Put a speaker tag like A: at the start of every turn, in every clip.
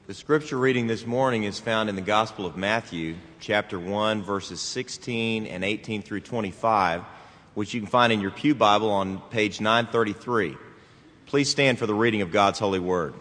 A: The scripture reading this morning is found in the Gospel of Matthew, chapter 1, verses 16 and 18 through 25, which you can find in your pew Bible on page 933. Please stand for the reading of God's holy word.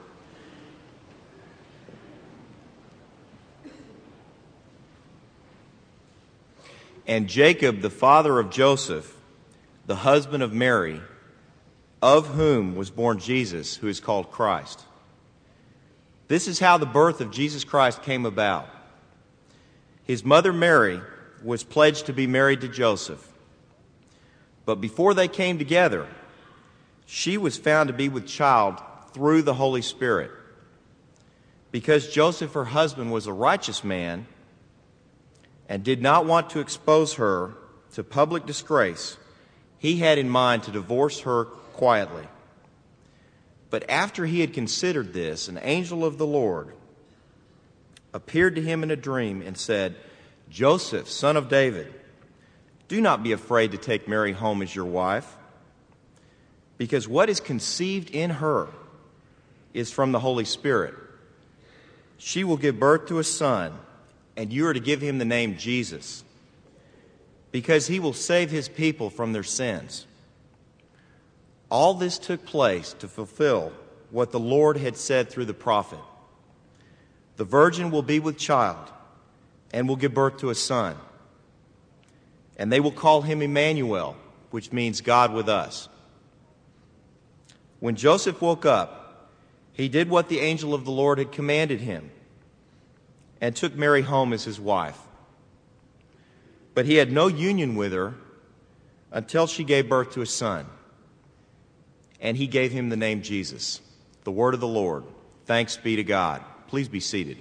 A: And Jacob, the father of Joseph, the husband of Mary, of whom was born Jesus, who is called Christ. This is how the birth of Jesus Christ came about. His mother Mary was pledged to be married to Joseph. But before they came together, she was found to be with child through the Holy Spirit. Because Joseph, her husband, was a righteous man and did not want to expose her to public disgrace, he had in mind to divorce her quietly. But after he had considered this, an angel of the Lord appeared to him in a dream and said, "Joseph, son of David, do not be afraid to take Mary home as your wife, because what is conceived in her is from the Holy Spirit. She will give birth to a son, and you are to give him the name Jesus, because he will save his people from their sins." All this took place to fulfill what the Lord had said through the prophet. The virgin will be with child and will give birth to a son, and they will call him Emmanuel, which means God with us. When Joseph woke up, he did what the angel of the Lord had commanded him and took Mary home as his wife. But he had no union with her until she gave birth to a son, and he gave him the name Jesus. The word of the Lord. Thanks be to God. Please be seated.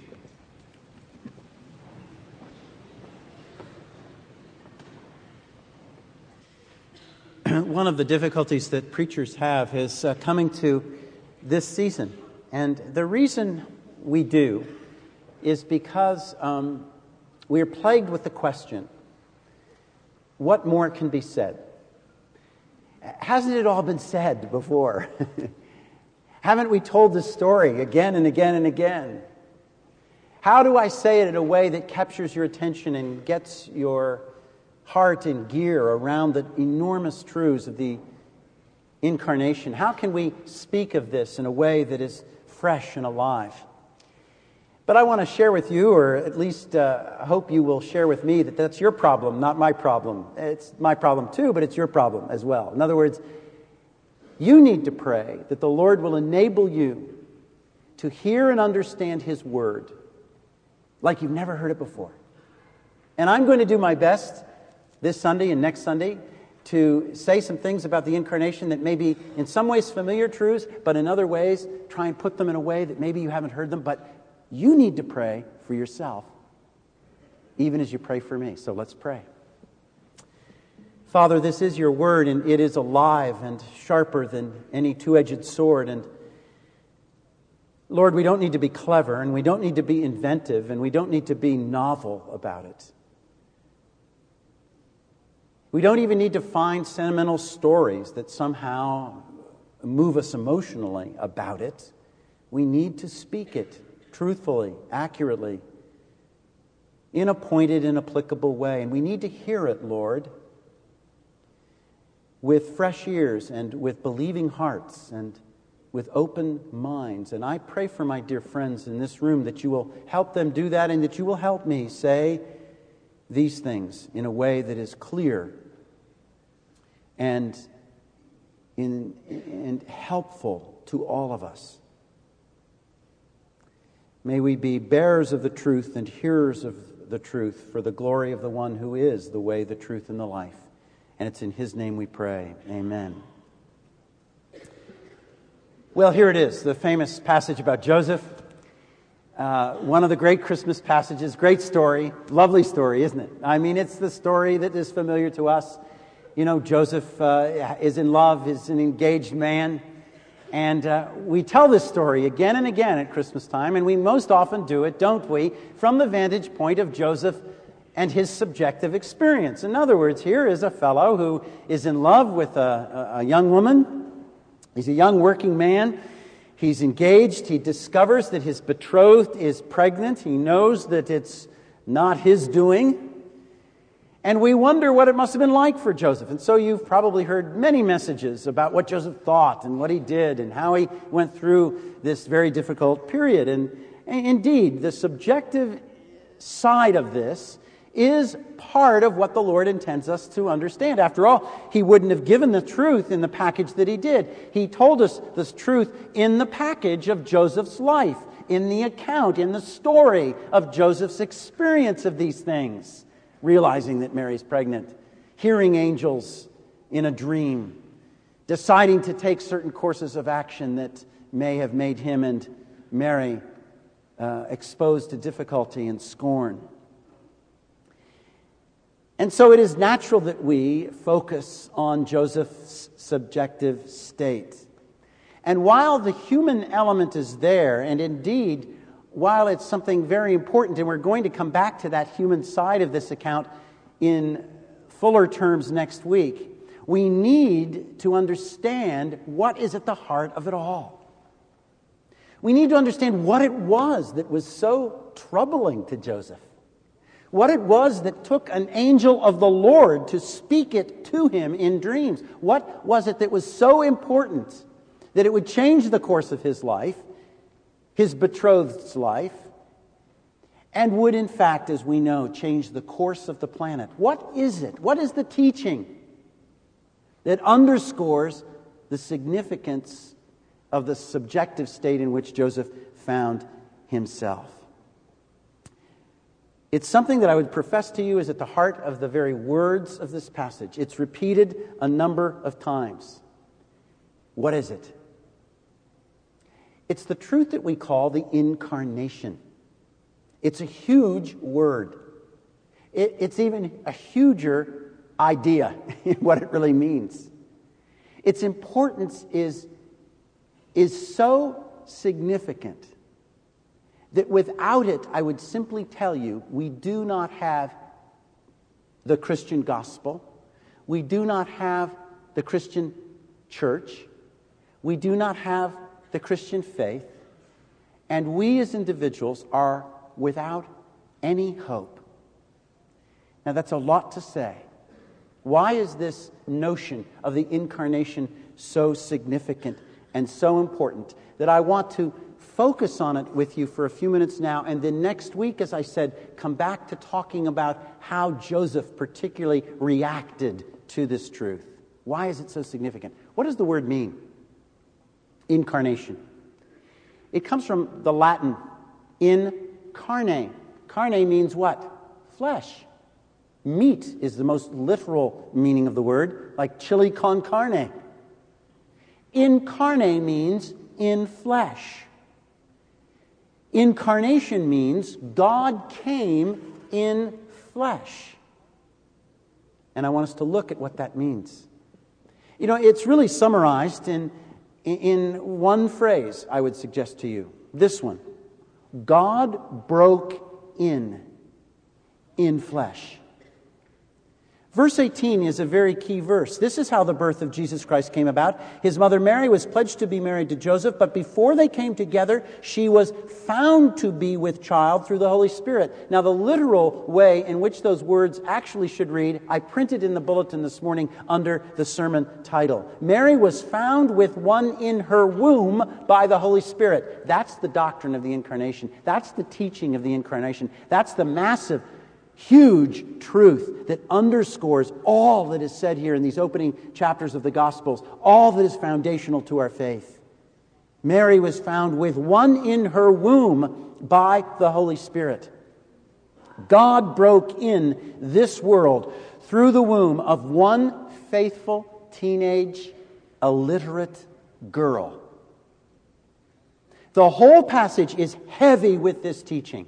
B: One of the difficulties that preachers have is coming to this season. And the reason we do is because we are plagued with the question, what more can be said? Hasn't it all been said before? Haven't we told this story again and again and again? How do I say it in a way that captures your attention and gets your heart in gear around the enormous truths of the incarnation? How can we speak of this in a way that is fresh and alive? But I want to share with you, or at least hope you will share with me, that that's your problem, not my problem. It's my problem too, but it's your problem as well. In other words, you need to pray that the Lord will enable you to hear and understand His Word like you've never heard it before. And I'm going to do my best this Sunday and next Sunday to say some things about the incarnation that may be in some ways familiar truths, but in other ways try and put them in a way that maybe you haven't heard them, but you need to pray for yourself, even as you pray for me. So let's pray. Father, this is your word, and it is alive and sharper than any two-edged sword. And Lord, we don't need to be clever, and we don't need to be inventive, and we don't need to be novel about it. We don't even need to find sentimental stories that somehow move us emotionally about it. We need to speak it truthfully, accurately, in a pointed and applicable way. And we need to hear it, Lord, with fresh ears and with believing hearts and with open minds. And I pray for my dear friends in this room that you will help them do that, and that you will help me say these things in a way that is clear and helpful to all of us. May we be bearers of the truth and hearers of the truth for the glory of the one who is the way, the truth, and the life. And it's in His name we pray. Amen. Well, here it is, the famous passage about Joseph. One of the great Christmas passages. Great story. Lovely story, isn't it? I mean, it's the story that is familiar to us. You know, Joseph is in love, is an engaged man. And we tell this story again and again at Christmas time, and we most often do it, don't we, from the vantage point of Joseph and his subjective experience. In other words, here is a fellow who is in love with a young woman. He's a young working man, He's engaged. He discovers that his betrothed is pregnant. He knows that it's not his doing. And we wonder what it must have been like for Joseph. And so you've probably heard many messages about what Joseph thought and what he did and how he went through this very difficult period. And indeed, the subjective side of this is part of what the Lord intends us to understand. After all, He wouldn't have given the truth in the package that He did. He told us this truth in the package of Joseph's life, in the account, in the story of Joseph's experience of these things, realizing that Mary's pregnant, hearing angels in a dream, deciding to take certain courses of action that may have made him and Mary exposed to difficulty and scorn. And so it is natural that we focus on Joseph's subjective state. And while the human element is there, and indeed, while it's something very important, and we're going to come back to that human side of this account in fuller terms next week, we need to understand what is at the heart of it all. We need to understand what it was that was so troubling to Joseph. What it was that took an angel of the Lord to speak it to him in dreams. What was it that was so important that it would change the course of his life, his betrothed's life, and would in fact, as we know, change the course of the planet? What is it? What is the teaching that underscores the significance of the subjective state in which Joseph found himself? It's something that I would profess to you is at the heart of the very words of this passage. It's repeated a number of times. What is it? It's the truth that we call the incarnation. It's a huge word. It's even a huger idea in what it really means. Its importance is so significant that without it, I would simply tell you, we do not have the Christian gospel. We do not have the Christian church. We do not have the Christian faith. And we as individuals are without any hope. Now that's a lot to say. Why is this notion of the incarnation so significant and so important that I want to focus on it with you for a few minutes now, and then next week, as I said, come back to talking about how Joseph particularly reacted to this truth. Why is it so significant? What does the word mean? Incarnation. It comes from the Latin in carne. Carne means what? Flesh. Meat is the most literal meaning of the word, like chili con carne. Incarne means in flesh. Incarnation means God came in flesh. And I want us to look at what that means. You know, it's really summarized in one phrase, I would suggest to you. This one. God broke in flesh. Verse 18 is a very key verse. This is how the birth of Jesus Christ came about. His mother Mary was pledged to be married to Joseph, but before they came together, she was found to be with child through the Holy Spirit. Now, the literal way in which those words actually should read, I printed in the bulletin this morning under the sermon title. Mary was found with one in her womb by the Holy Spirit. That's the doctrine of the Incarnation. That's the teaching of the Incarnation. That's the massive, huge truth that underscores all that is said here in these opening chapters of the Gospels, all that is foundational to our faith. Mary was found with one in her womb by the Holy Spirit. God broke in this world through the womb of one faithful, teenage, illiterate girl. The whole passage is heavy with this teaching.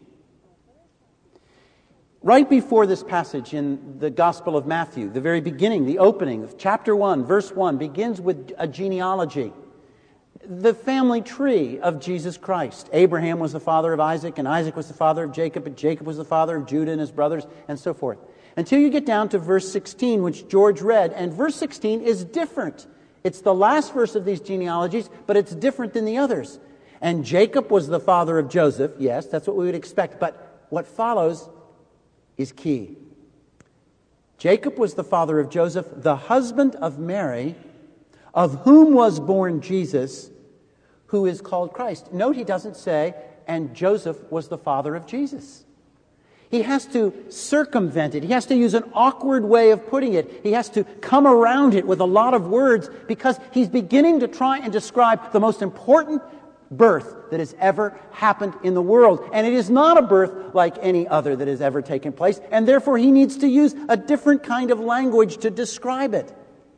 B: Right before this passage in the Gospel of Matthew, the very beginning, the opening of chapter 1, verse 1, begins with a genealogy. The family tree of Jesus Christ. Abraham was the father of Isaac, and Isaac was the father of Jacob, and Jacob was the father of Judah and his brothers, and so forth. Until you get down to verse 16, which George read, and verse 16 is different. It's the last verse of these genealogies, but it's different than the others. And Jacob was the father of Joseph. Yes, that's what we would expect. But what follows is key. Jacob was the father of Joseph, the husband of Mary, of whom was born Jesus, who is called Christ. Note he doesn't say, and Joseph was the father of Jesus. He has to circumvent it. He has to use an awkward way of putting it. He has to come around it with a lot of words because he's beginning to try and describe the most important birth that has ever happened in the world. And it is not a birth like any other that has ever taken place, and therefore he needs to use a different kind of language to describe it.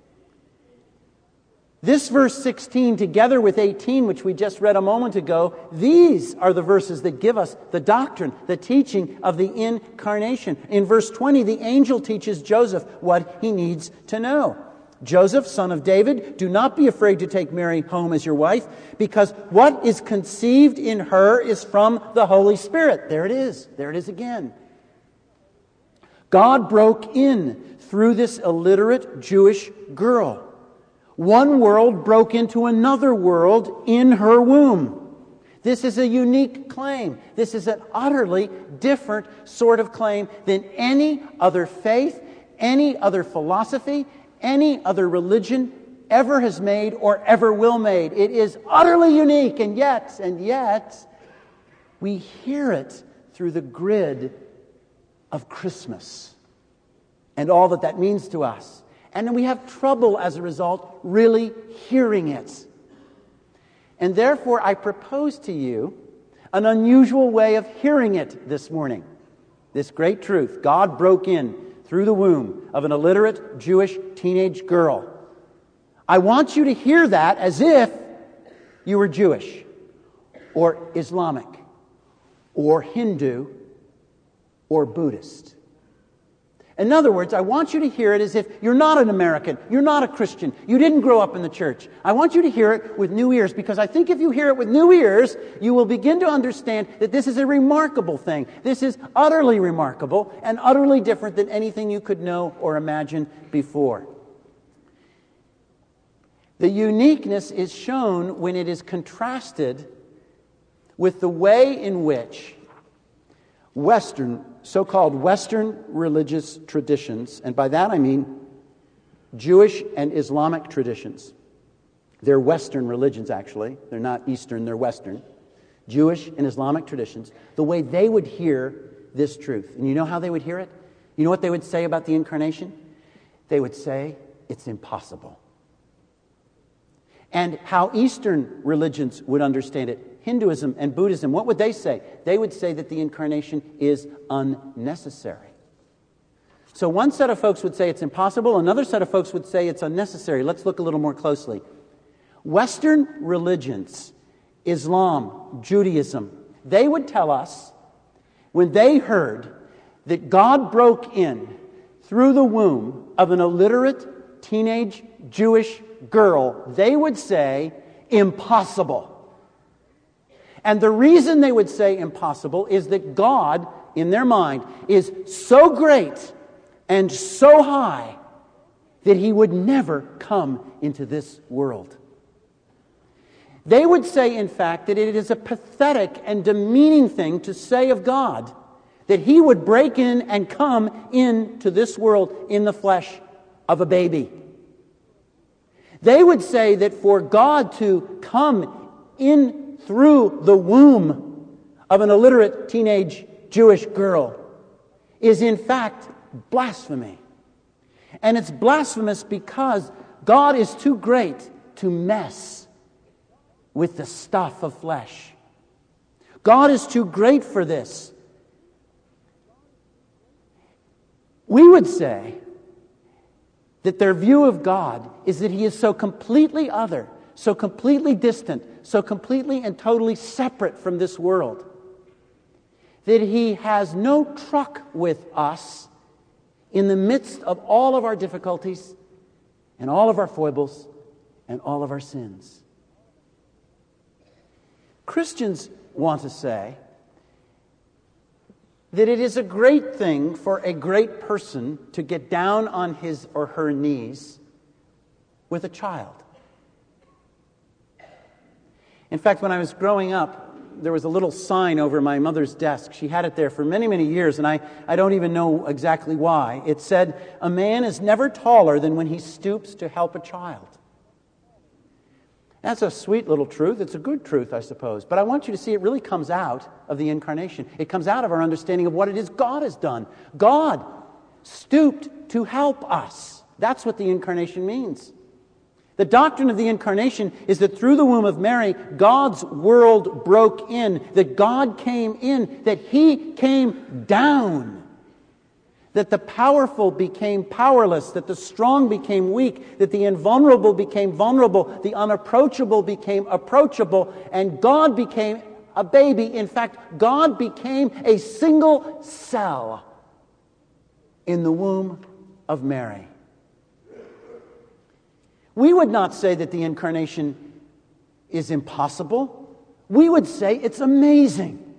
B: This verse 16, together with 18, which we just read a moment ago, these are the verses that give us the doctrine, the teaching of the incarnation. In verse 20, the angel teaches Joseph what he needs to know. Joseph, son of David, do not be afraid to take Mary home as your wife, because what is conceived in her is from the Holy Spirit. There it is. There it is again. God broke in through this illiterate Jewish girl. One world broke into another world in her womb. This is a unique claim. This is an utterly different sort of claim than any other faith, any other philosophy, any other religion ever has made or ever will make. It is utterly unique, and yet, we hear it through the grid of Christmas and all that that means to us. And then we have trouble, as a result, really hearing it. And therefore, I propose to you an unusual way of hearing it this morning. This great truth. God broke in through the womb of an illiterate Jewish teenage girl. I want you to hear that as if you were Jewish, or Islamic, or Hindu, or Buddhist. In other words, I want you to hear it as if you're not an American, you're not a Christian, you didn't grow up in the church. I want you to hear it with new ears, because I think if you hear it with new ears, you will begin to understand that this is a remarkable thing. This is utterly remarkable and utterly different than anything you could know or imagine before. The uniqueness is shown when it is contrasted with the way in which so-called Western religious traditions, and by that I mean Jewish and Islamic traditions. They're Western religions, actually. They're not Eastern, they're Western. Jewish and Islamic traditions, the way they would hear this truth. And you know how they would hear it? You know what they would say about the incarnation? They would say, it's impossible. And how Eastern religions would understand it, Hinduism and Buddhism, what would they say? They would say that the incarnation is unnecessary. So one set of folks would say it's impossible, another set of folks would say it's unnecessary. Let's look a little more closely. Western religions, Islam, Judaism, they would tell us when they heard that God broke in through the womb of an illiterate teenage Jewish girl, they would say, impossible. And the reason they would say impossible is that God, in their mind, is so great and so high that He would never come into this world. They would say, in fact, that it is a pathetic and demeaning thing to say of God that He would break in and come into this world in the flesh of a baby. They would say that for God to come in through the womb of an illiterate teenage Jewish girl is in fact blasphemy. And it's blasphemous because God is too great to mess with the stuff of flesh. God is too great for this. We would say that their view of God is that He is so completely other, so completely distant, so completely and totally separate from this world, that He has no truck with us in the midst of all of our difficulties and all of our foibles and all of our sins. Christians want to say that it is a great thing for a great person to get down on his or her knees with a child. In fact, when I was growing up, there was a little sign over my mother's desk. She had it there for many, many years, and I don't even know exactly why. It said, "A man is never taller than when he stoops to help a child." That's a sweet little truth. It's a good truth, I suppose. But I want you to see it really comes out of the incarnation. It comes out of our understanding of what it is God has done. God stooped to help us. That's what the incarnation means. The doctrine of the incarnation is that through the womb of Mary, God's world broke in, that God came in, that He came down, that the powerful became powerless, that the strong became weak, that the invulnerable became vulnerable, the unapproachable became approachable, and God became a baby. In fact, God became a single cell in the womb of Mary. We would not say that the incarnation is impossible. We would say it's amazing.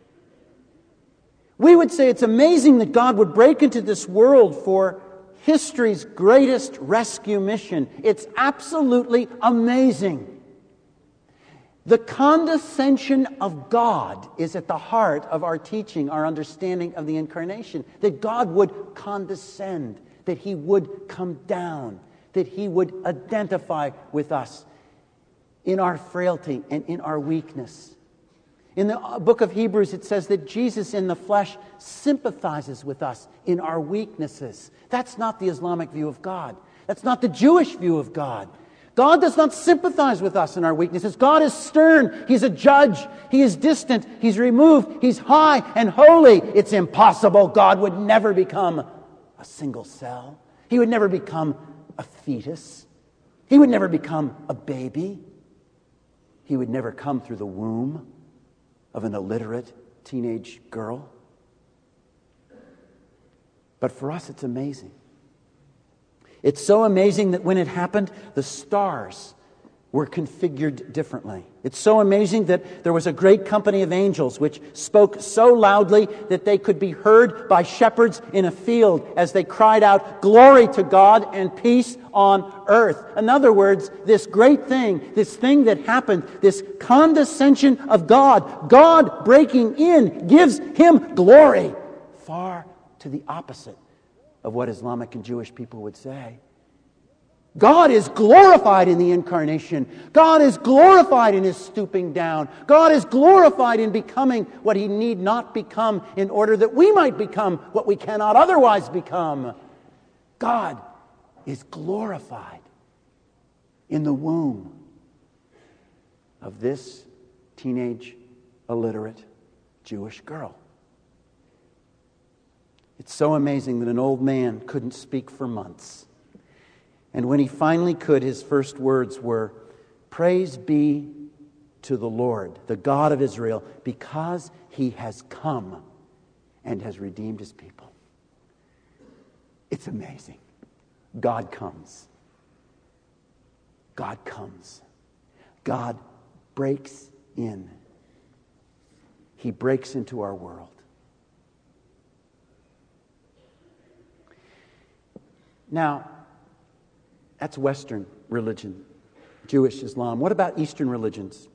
B: We would say it's amazing that God would break into this world for history's greatest rescue mission. It's absolutely amazing. The condescension of God is at the heart of our teaching, our understanding of the incarnation. That God would condescend, that He would come down, that He would identify with us in our frailty and in our weakness. In the book of Hebrews, it says that Jesus in the flesh sympathizes with us in our weaknesses. That's not the Islamic view of God. That's not the Jewish view of God. God does not sympathize with us in our weaknesses. God is stern. He's a judge. He is distant. He's removed. He's high and holy. It's impossible. God would never become a single cell. He would never become a fetus. He would never become a baby. He would never come through the womb of an illiterate teenage girl. But for us, it's amazing. It's so amazing that when it happened, the stars were configured differently. It's so amazing that there was a great company of angels which spoke so loudly that they could be heard by shepherds in a field as they cried out, "Glory to God and peace on earth." In other words, this great thing, this thing that happened, this condescension of God, God breaking in, gives Him glory. Far to the opposite of what Islamic and Jewish people would say. God is glorified in the incarnation. God is glorified in His stooping down. God is glorified in becoming what He need not become in order that we might become what we cannot otherwise become. God is glorified in the womb of this teenage, illiterate Jewish girl. It's so amazing that an old man couldn't speak for months. And when he finally could, his first words were, "Praise be to the Lord, the God of Israel, because He has come and has redeemed His people." It's amazing. God comes. God comes. God breaks in. He breaks into our world. Now, that's Western religion, Jewish Islam. What about Eastern religions?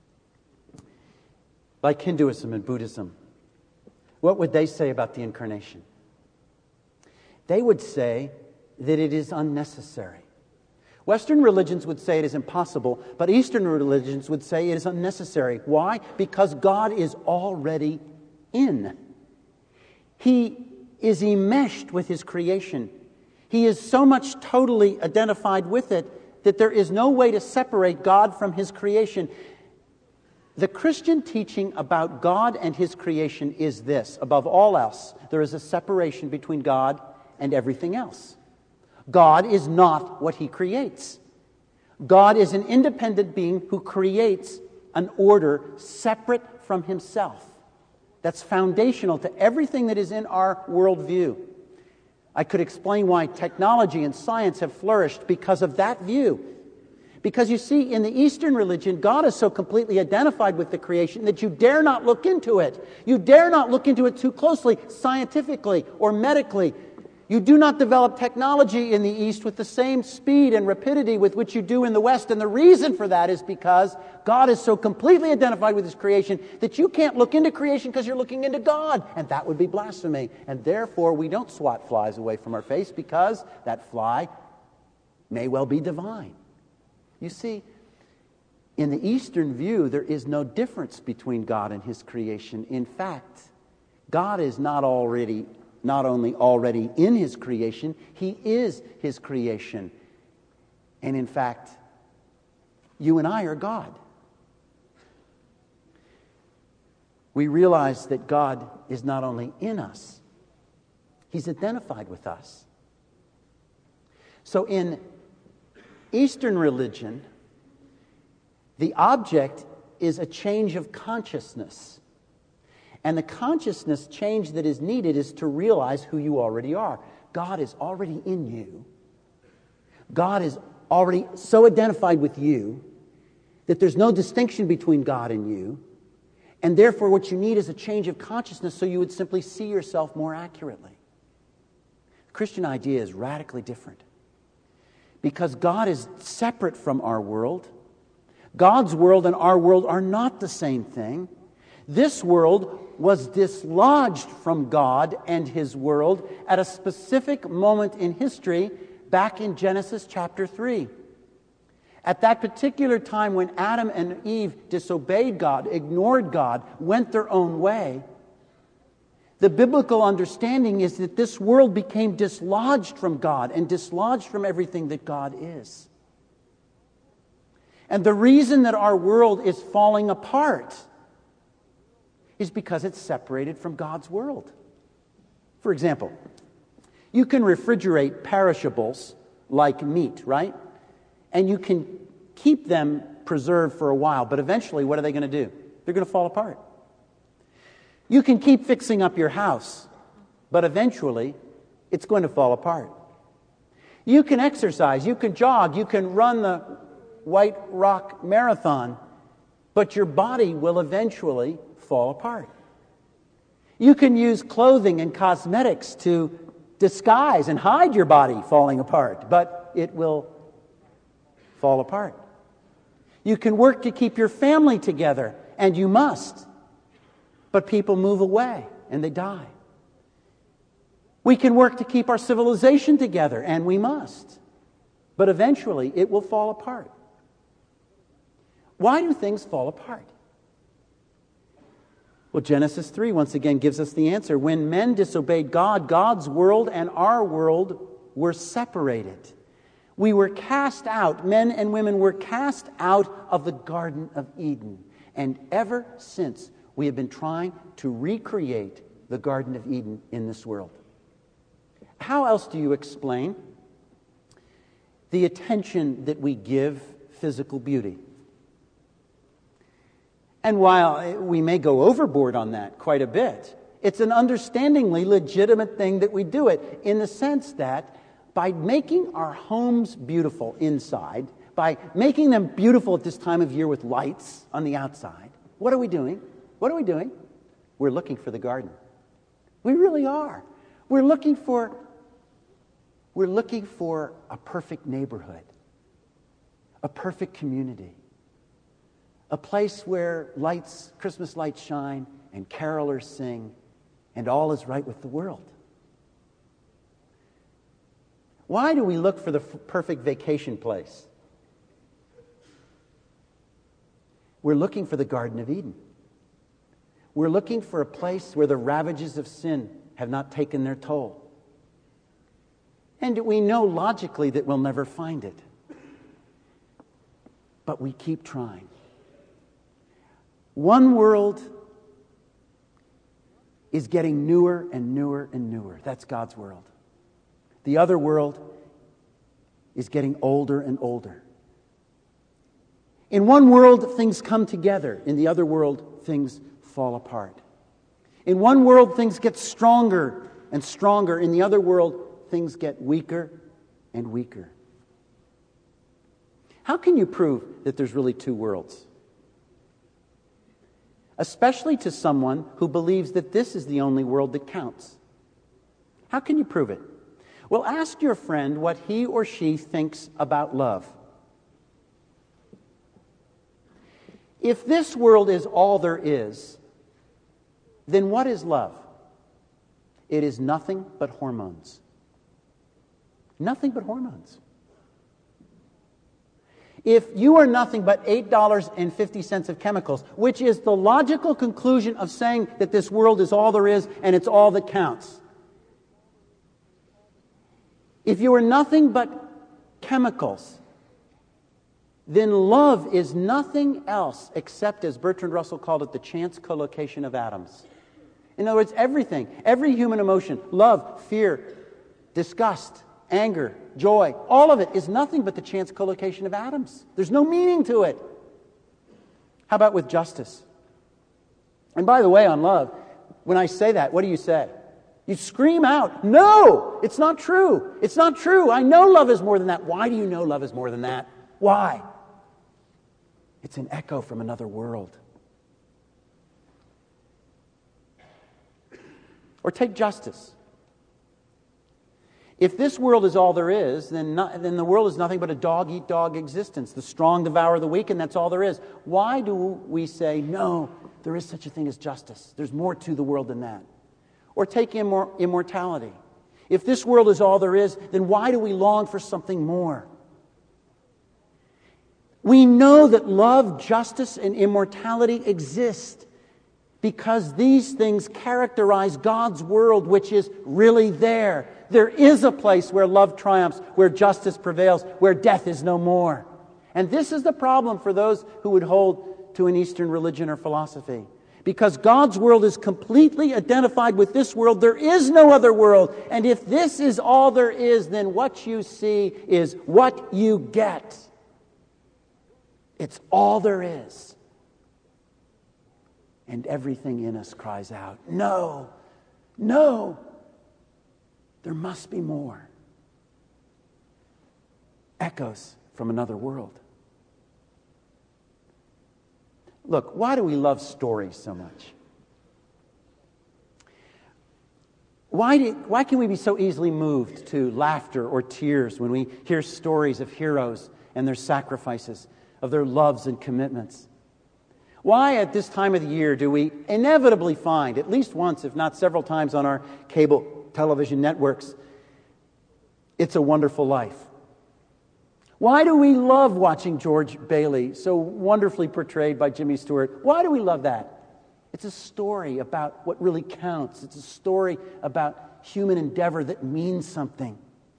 B: Like Hinduism and Buddhism. What would they say about the incarnation? They would say that it is unnecessary. Western religions would say it is impossible, but Eastern religions would say it is unnecessary. Why? Because God is already in. He is enmeshed with His creation. He is so much totally identified with it that there is no way to separate God from His creation. The Christian teaching about God and His creation is this. Above all else, there is a separation between God and everything else. God is not what He creates. God is an independent being who creates an order separate from Himself. That's foundational to everything that is in our worldview. I could explain why technology and science have flourished because of that view. Because you see, in the Eastern religion, God is so completely identified with the creation that you dare not look into it. You dare not look into it too closely, scientifically or medically. You do not develop technology in the East with the same speed and rapidity with which you do in the West. And the reason for that is because God is so completely identified with His creation that you can't look into creation because you're looking into God. And that would be blasphemy. And therefore, we don't swat flies away from our face because that fly may well be divine. You see, in the Eastern view, there is no difference between God and His creation. In fact, God is not only already in His creation, He is His creation. And in fact, you and I are God. We realize that God is not only in us, He's identified with us. So in Eastern religion, the object is a change of consciousness. And the consciousness change that is needed is to realize who you already are. God is already in you. God is already so identified with you that there's no distinction between God and you. And therefore what you need is a change of consciousness so you would simply see yourself more accurately. The Christian idea is radically different. Because God is separate from our world. God's world and our world are not the same thing. This world was dislodged from God and His world at a specific moment in history back in Genesis chapter 3. At that particular time when Adam and Eve disobeyed God, ignored God, went their own way, the biblical understanding is that this world became dislodged from God and dislodged from everything that God is. And the reason that our world is falling apart is because it's separated from God's world. For example, you can refrigerate perishables like meat, right? And you can keep them preserved for a while, but eventually what are they going to do? They're going to fall apart. You can keep fixing up your house, but eventually it's going to fall apart. You can exercise, you can jog, you can run the White Rock Marathon, but your body will eventually fall apart. You can use clothing and cosmetics to disguise and hide your body falling apart, but it will fall apart. You can work to keep your family together, and you must, but people move away and they die. We can work to keep our civilization together, and we must, but eventually it will fall apart. Why do things fall apart? Well, Genesis 3 once again gives us the answer. When men disobeyed God, God's world and our world were separated. We were cast out, men and women were cast out of the Garden of Eden. And ever since, we have been trying to recreate the Garden of Eden in this world. How else do you explain the attention that we give physical beauty? And while we may go overboard on that quite a bit, it's an understandingly legitimate thing that we do it, in the sense that by making our homes beautiful inside, by making them beautiful at this time of year with lights on the outside, what are we doing? What are we doing? We're looking for the garden. We really are. We're looking for a perfect neighborhood, a perfect community. A place where Christmas lights shine, and carolers sing, and all is right with the world. Why do we look for the perfect vacation place? We're looking for the Garden of Eden. We're looking for a place where the ravages of sin have not taken their toll. And we know logically that we'll never find it. But we keep trying. One world is getting newer and newer and newer. That's God's world. The other world is getting older and older. In one world, things come together. In the other world, things fall apart. In one world, things get stronger and stronger. In the other world, things get weaker and weaker. How can you prove that there's really two worlds? Especially to someone who believes that this is the only world that counts. How can you prove it? Well, ask your friend what he or she thinks about love. If this world is all there is, then what is love? It is nothing but hormones. Nothing but hormones. If you are nothing but $8.50 of chemicals, which is the logical conclusion of saying that this world is all there is and it's all that counts. If you are nothing but chemicals, then love is nothing else except, as Bertrand Russell called it, the chance collocation of atoms. In other words, everything, every human emotion, love, fear, disgust, anger, joy, all of it is nothing but the chance collocation of atoms. There's no meaning to it. How about with justice? And by the way, on love, when I say that, what do you say? You scream out, no, it's not true. It's not true. I know love is more than that. Why do you know love is more than that? Why? It's an echo from another world. Or take justice. If this world is all there is, then the world is nothing but a dog-eat-dog existence. The strong devour the weak, and that's all there is. Why do we say, no, there is such a thing as justice? There's more to the world than that. Or take immortality. If this world is all there is, then why do we long for something more? We know that love, justice, and immortality exist because these things characterize God's world, which is really there. There is a place where love triumphs, where justice prevails, where death is no more. And this is the problem for those who would hold to an Eastern religion or philosophy. Because God's world is completely identified with this world, there is no other world. And if this is all there is, then what you see is what you get. It's all there is. And everything in us cries out, no, no, there must be more. Echoes from another world. Look, why do we love stories so much? Why can we be so easily moved to laughter or tears when we hear stories of heroes and their sacrifices, of their loves and commitments? Why at this time of the year do we inevitably find, at least once, if not several times on our cable television networks, It's a Wonderful Life? Why do we love watching George Bailey, so wonderfully portrayed by Jimmy Stewart? Why do we love that? It's a story about what really counts. It's a story about human endeavor that means something.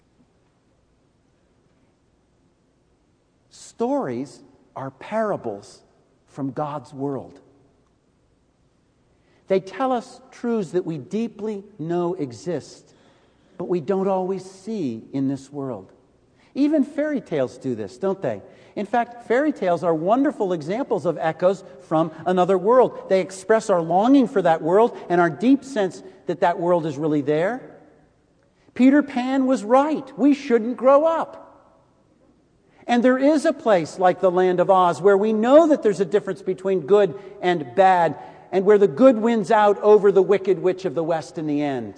B: Stories are parables from God's world. They tell us truths that we deeply know exist, but we don't always see in this world. Even fairy tales do this, don't they? In fact, fairy tales are wonderful examples of echoes from another world. They express our longing for that world and our deep sense that that world is really there. Peter Pan was right. We shouldn't grow up. And there is a place like the Land of Oz where we know that there's a difference between good and bad, and where the good wins out over the wicked witch of the West in the end.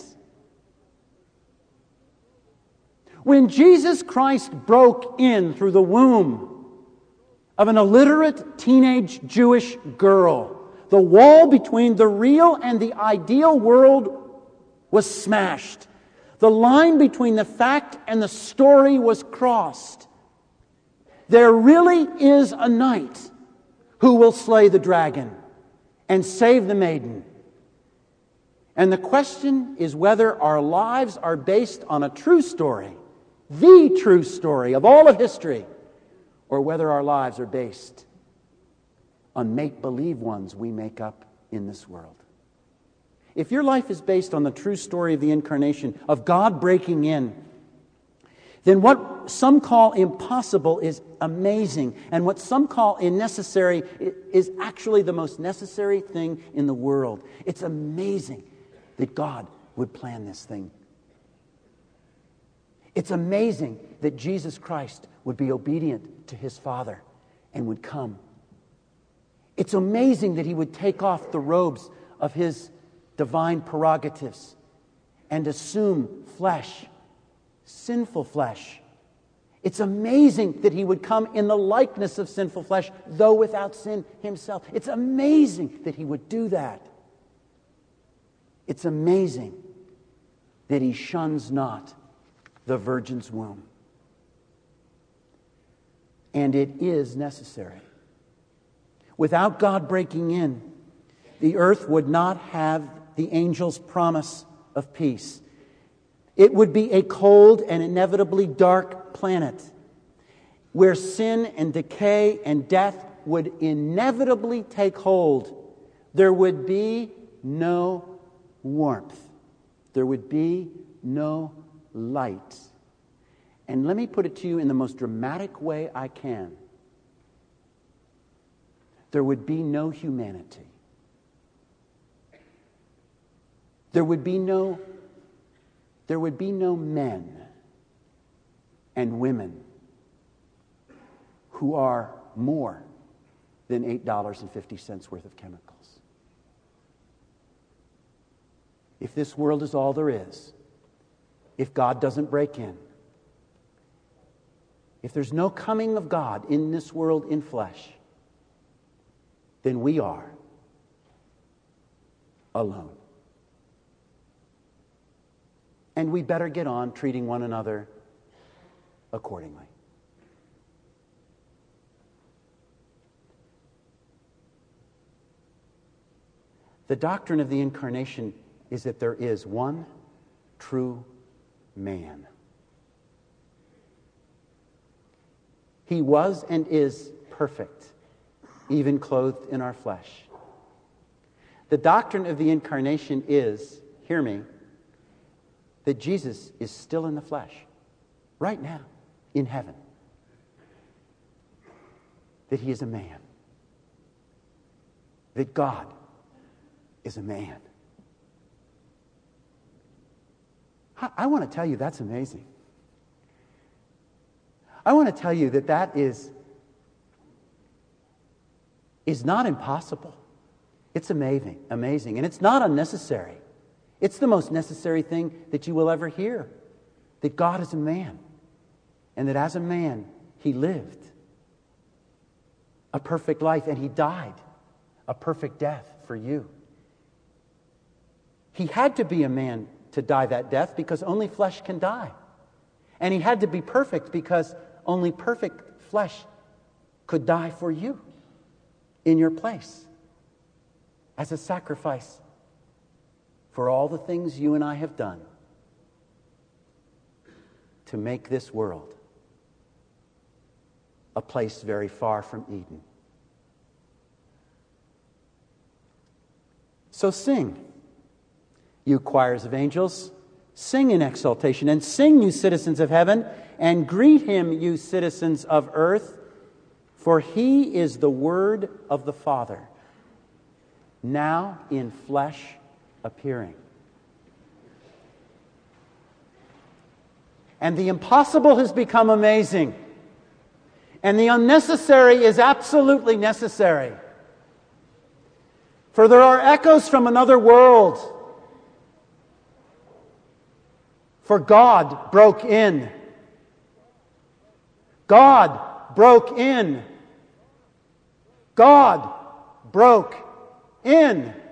B: When Jesus Christ broke in through the womb of an illiterate teenage Jewish girl, the wall between the real and the ideal world was smashed. The line between the fact and the story was crossed. There really is a knight who will slay the dragon and save the maiden. And the question is whether our lives are based on a true story, the true story of all of history, or whether our lives are based on make-believe ones we make up in this world. If your life is based on the true story of the incarnation, of God breaking in, then what some call impossible is amazing, and what some call unnecessary is actually the most necessary thing in the world. It's amazing that God would plan this thing. It's amazing that Jesus Christ would be obedient to His Father and would come. It's amazing that He would take off the robes of His divine prerogatives and assume flesh, sinful flesh. It's amazing that He would come in the likeness of sinful flesh, though without sin Himself. It's amazing that He would do that. It's amazing that He shuns not the virgin's womb. And it is necessary. Without God breaking in, the earth would not have the angel's promise of peace. It would be a cold and inevitably dark planet where sin and decay and death would inevitably take hold. There would be no warmth. There would be no light. And let me put it to you in the most dramatic way I can. There would be no humanity. There would be no men and women who are more than $8.50 worth of chemicals. If this world is all there is, if God doesn't break in, if there's no coming of God in this world in flesh, then we are alone. And we better get on treating one another accordingly. The doctrine of the Incarnation is that there is one true man. He was and is perfect, even clothed in our flesh. The doctrine of the Incarnation is, hear me, that Jesus is still in the flesh, right now, in heaven. That He is a man. That God is a man. I want to tell you that's amazing. I want to tell you that is not impossible. It's amazing, and it's not unnecessary. It's the most necessary thing that you will ever hear. That God is a man, and that as a man, He lived a perfect life, and He died a perfect death for you. He had to be a man to die that death because only flesh can die. And He had to be perfect because only perfect flesh could die for you in your place as a sacrifice for all the things you and I have done to make this world a place very far from Eden. So sing, you choirs of angels, sing in exaltation, and sing, you citizens of heaven, and greet Him, you citizens of earth, for He is the Word of the Father, now in flesh appearing. And the impossible has become amazing, and the unnecessary is absolutely necessary. For there are echoes from another world. For God broke in. God broke in. God broke in.